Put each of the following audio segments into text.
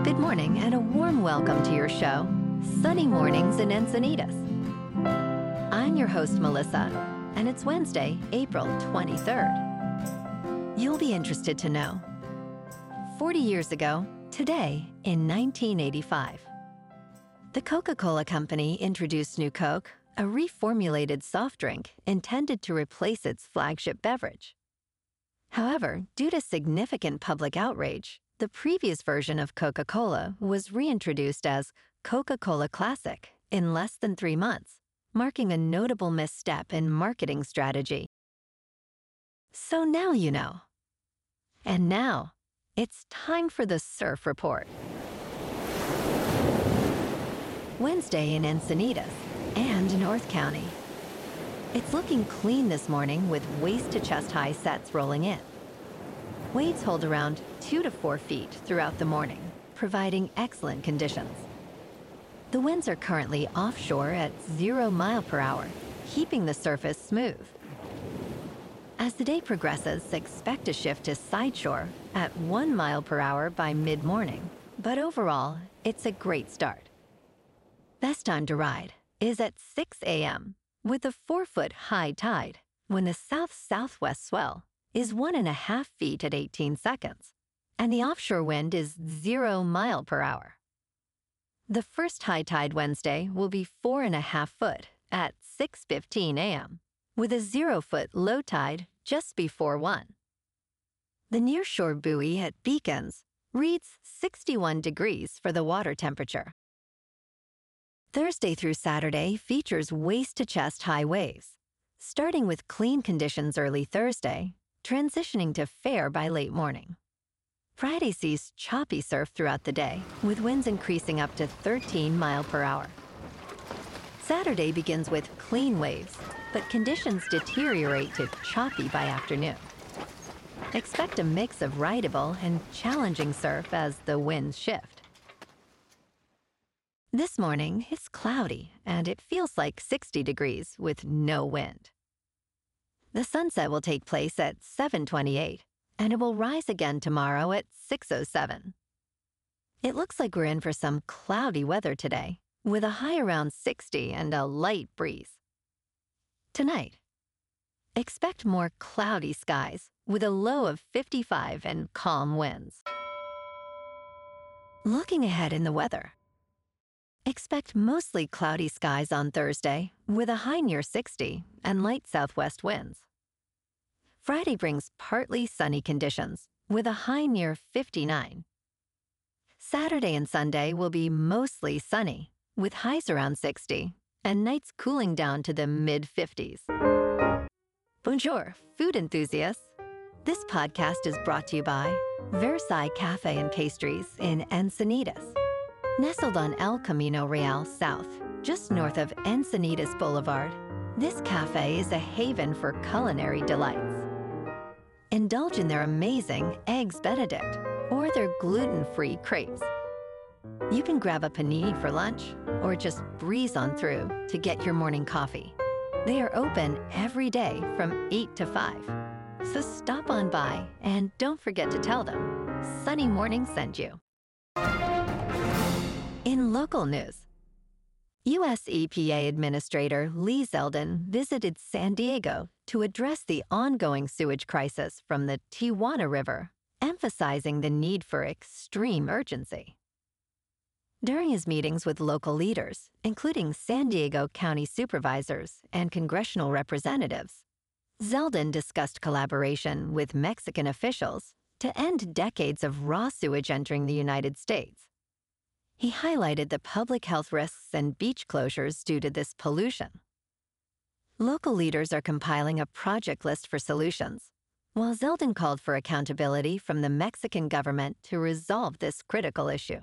Good morning and a warm welcome to your show, Sunny Mornings in Encinitas. I'm your host, Melissa, and it's Wednesday, April 23rd. You'll be interested to know. 40 years ago, today in 1985, the Coca-Cola Company introduced New Coke, a reformulated soft drink intended to replace its flagship beverage. However, due to significant public outrage, the previous version of Coca-Cola was reintroduced as Coca-Cola Classic in less than 3 months, marking a notable misstep in marketing strategy. So now you know. And now, it's time for the Surf Report. Wednesday in Encinitas and North County. It's looking clean this morning with waist-to-chest high sets rolling in. Waves hold around 2 to 4 feet throughout the morning, providing excellent conditions. The winds are currently offshore at 0 mile per hour, keeping the surface smooth. As the day progresses, expect a shift to sideshore at 1 mile per hour by mid-morning, but overall, it's a great start. Best time to ride is at 6 a.m. with a 4-foot high tide when the south-southwest swell is 1.5 feet at 18 seconds, and the offshore wind is 0 mile per hour. The first high tide Wednesday will be 4.5 foot at 6:15 a.m., with a 0-foot low tide just before 1. The nearshore buoy at Beacons reads 61 degrees for the water temperature. Thursday through Saturday features waist-to-chest high waves, starting with clean conditions early Thursday, transitioning to fair by late morning. Friday sees choppy surf throughout the day, with winds increasing up to 13 mile per hour. Saturday begins with clean waves, but conditions deteriorate to choppy by afternoon. Expect a mix of rideable and challenging surf as the winds shift. This morning, it's cloudy, and it feels like 60 degrees with no wind. The sunset will take place at 7:28, and it will rise again tomorrow at 6:07. It looks like we're in for some cloudy weather today, with a high around 60 and a light breeze. Tonight, expect more cloudy skies with a low of 55 and calm winds. Looking ahead in the weather, expect mostly cloudy skies on Thursday with a high near 60 and light southwest winds. Friday brings partly sunny conditions with a high near 59. Saturday and Sunday will be mostly sunny with highs around 60 and nights cooling down to the mid-50s. Bonjour, food enthusiasts. This podcast is brought to you by Versailles Cafe and Pastries in Encinitas. Nestled on El Camino Real South, just north of Encinitas Boulevard, this cafe is a haven for culinary delights. Indulge in their amazing Eggs Benedict or their gluten-free crepes. You can grab a panini for lunch or just breeze on through to get your morning coffee. They are open every day from 8 to 5. So stop on by and don't forget to tell them Sunny Morning sent you. In local news, U.S. EPA Administrator Lee Zeldin visited San Diego to address the ongoing sewage crisis from the Tijuana River, emphasizing the need for extreme urgency. During his meetings with local leaders, including San Diego County supervisors and congressional representatives, Zeldin discussed collaboration with Mexican officials to end decades of raw sewage entering the United States. He highlighted the public health risks and beach closures due to this pollution. Local leaders are compiling a project list for solutions, while Zeldin called for accountability from the Mexican government to resolve this critical issue.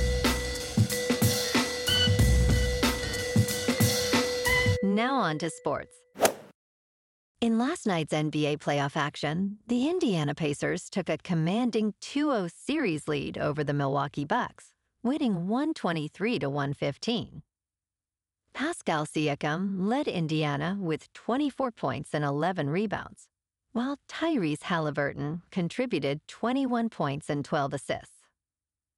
Now on to sports. In last night's NBA playoff action, the Indiana Pacers took a commanding 2-0 series lead over the Milwaukee Bucks, winning 123 to 115. Pascal Siakam led Indiana with 24 points and 11 rebounds, while Tyrese Halliburton contributed 21 points and 12 assists.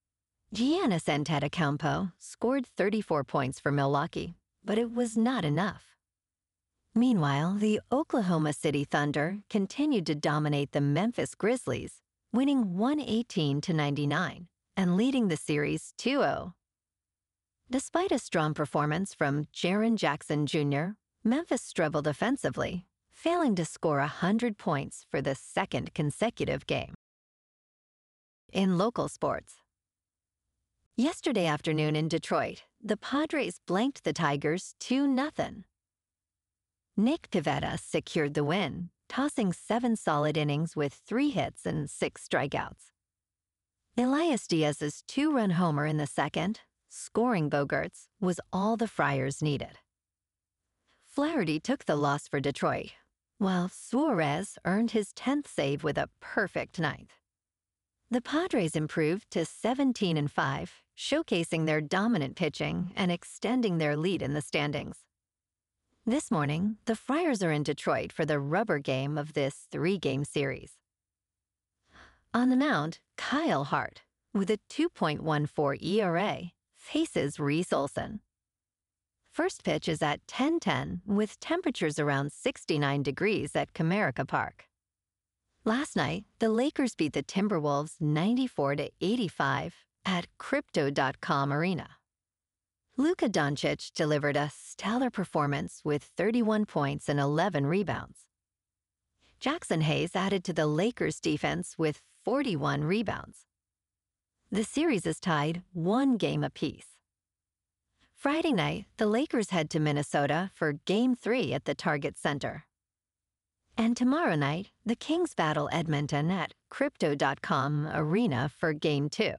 Giannis Antetokounmpo scored 34 points for Milwaukee, but it was not enough. Meanwhile, the Oklahoma City Thunder continued to dominate the Memphis Grizzlies, winning 118-99 and leading the series 2-0. Despite a strong performance from Jaren Jackson Jr., Memphis struggled offensively, failing to score 100 points for the second consecutive game. In local sports, yesterday afternoon in Detroit, the Padres blanked the Tigers 2-0. Nick Pivetta secured the win, tossing 7 solid innings with 3 hits and 6 strikeouts. Elias Diaz's 2-run homer in the second, scoring Bogaerts, was all the Friars needed. Flaherty took the loss for Detroit, while Suarez earned his 10th save with a perfect ninth. The Padres improved to 17-5, showcasing their dominant pitching and extending their lead in the standings. This morning, the Friars are in Detroit for the rubber game of this 3-game series. On the mound, Kyle Hart, with a 2.14 ERA, faces Reese Olson. First pitch is at 10:10 with temperatures around 69 degrees at Comerica Park. Last night, the Lakers beat the Timberwolves 94-85 at Crypto.com Arena. Luka Doncic delivered a stellar performance with 31 points and 11 rebounds. Jackson Hayes added to the Lakers' defense with 41 rebounds. The series is tied 1 game apiece. Friday night, the Lakers head to Minnesota for Game 3 at the Target Center. And tomorrow night, the Kings battle Edmonton at Crypto.com Arena for Game 2.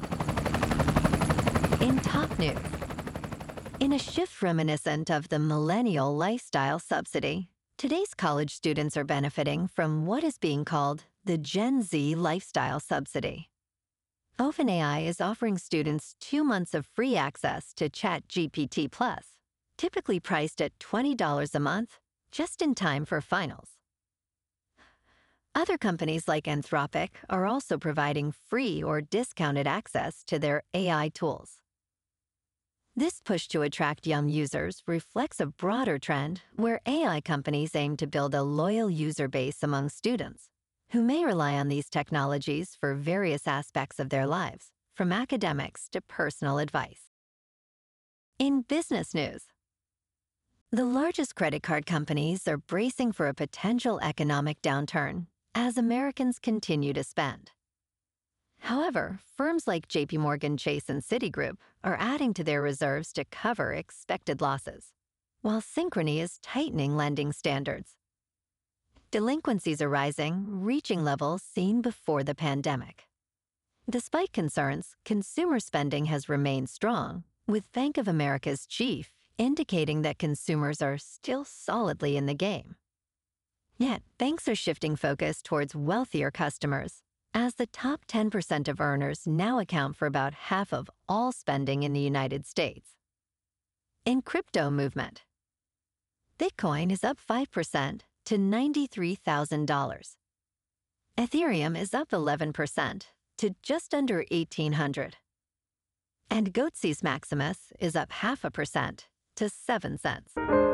In top news, in a shift reminiscent of the millennial lifestyle subsidy, today's college students are benefiting from what is being called the Gen Z lifestyle subsidy. OpenAI is offering students 2 months of free access to ChatGPT Plus, typically priced at $20 a month, just in time for finals. Other companies like Anthropic are also providing free or discounted access to their AI tools. This push to attract young users reflects a broader trend where AI companies aim to build a loyal user base among students, who may rely on these technologies for various aspects of their lives, from academics to personal advice. In business news, the largest credit card companies are bracing for a potential economic downturn as Americans continue to spend. However, firms like JPMorgan Chase and Citigroup are adding to their reserves to cover expected losses, while Synchrony is tightening lending standards. Delinquencies are rising, reaching levels seen before the pandemic. Despite concerns, consumer spending has remained strong, with Bank of America's chief indicating that consumers are still solidly in the game. Yet, banks are shifting focus towards wealthier customers, as the top 10% of earners now account for about half of all spending in the United States. In crypto movement, Bitcoin is up 5% to $93,000. Ethereum is up 11% to just under $1,800. And Goatse's Maximus is up 0.5% to 7 cents.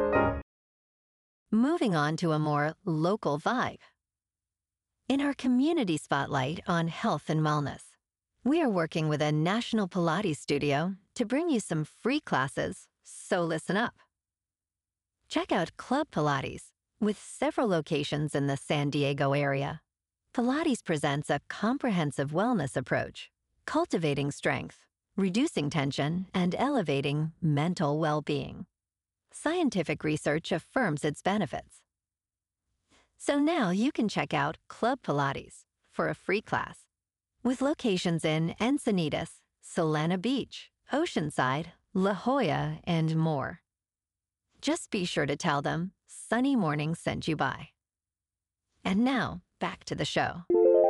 Moving on to a more local vibe. In our community spotlight on health and wellness, we are working with a national Pilates studio to bring you some free classes, so listen up. Check out Club Pilates, with several locations in the San Diego area. Pilates presents a comprehensive wellness approach, cultivating strength, reducing tension, and elevating mental well-being. Scientific research affirms its benefits. So now you can check out Club Pilates for a free class, with locations in Encinitas, Solana Beach, Oceanside, La Jolla, and more. Just be sure to tell them Sunny Morning sent you by. And now, back to the show.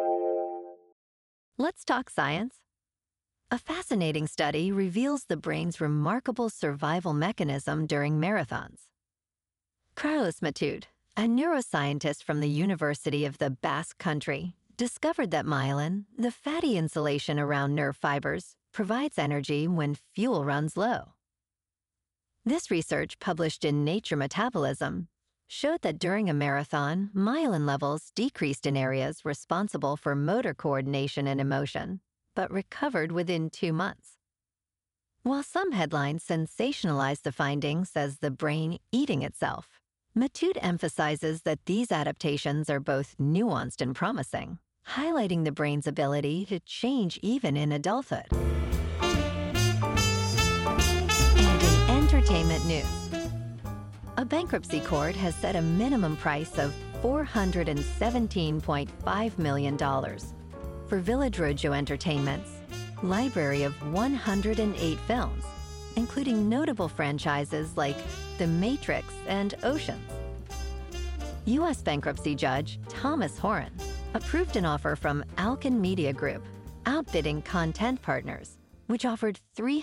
Let's talk science. A fascinating study reveals the brain's remarkable survival mechanism during marathons. Carlos Matud, a neuroscientist from the University of the Basque Country, discovered that myelin, the fatty insulation around nerve fibers, provides energy when fuel runs low. This research, published in Nature Metabolism, showed that during a marathon, myelin levels decreased in areas responsible for motor coordination and emotion, but recovered within 2 months. While some headlines sensationalize the findings as the brain eating itself, Matute emphasizes that these adaptations are both nuanced and promising, highlighting the brain's ability to change even in adulthood. And in entertainment news, a bankruptcy court has set a minimum price of $417.5 million for Village Roadshow Entertainment's library of 108 films, including notable franchises like The Matrix and Oceans. U.S. bankruptcy judge Thomas Horan approved an offer from Alkin Media Group, outbidding Content Partners, which offered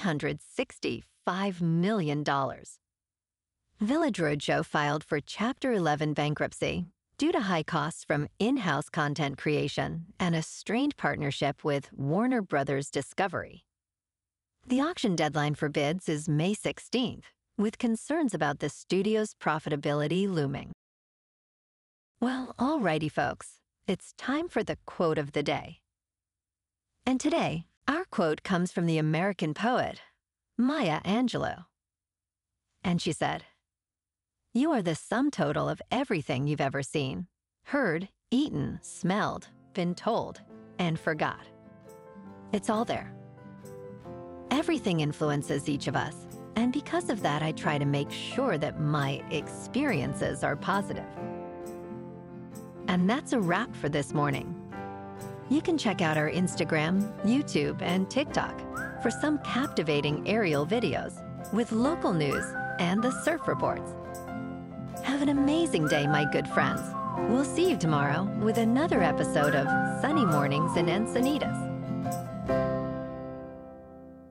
$365 million. Village Roadshow filed for Chapter 11 bankruptcy due to high costs from in-house content creation and a strained partnership with Warner Brothers Discovery. The auction deadline for bids is May 16th, with concerns about the studio's profitability looming. Well, alrighty, folks, it's time for the quote of the day. And today, our quote comes from the American poet, Maya Angelou. And she said, "You are the sum total of everything you've ever seen, heard, eaten, smelled, been told, and forgot. It's all there. Everything influences each of us, and because of that, I try to make sure that my experiences are positive." And that's a wrap for this morning. You can check out our Instagram, YouTube, and TikTok for some captivating aerial videos with local news and the surf reports. Have an amazing day, my good friends. We'll see you tomorrow with another episode of Sunny Mornings in Encinitas.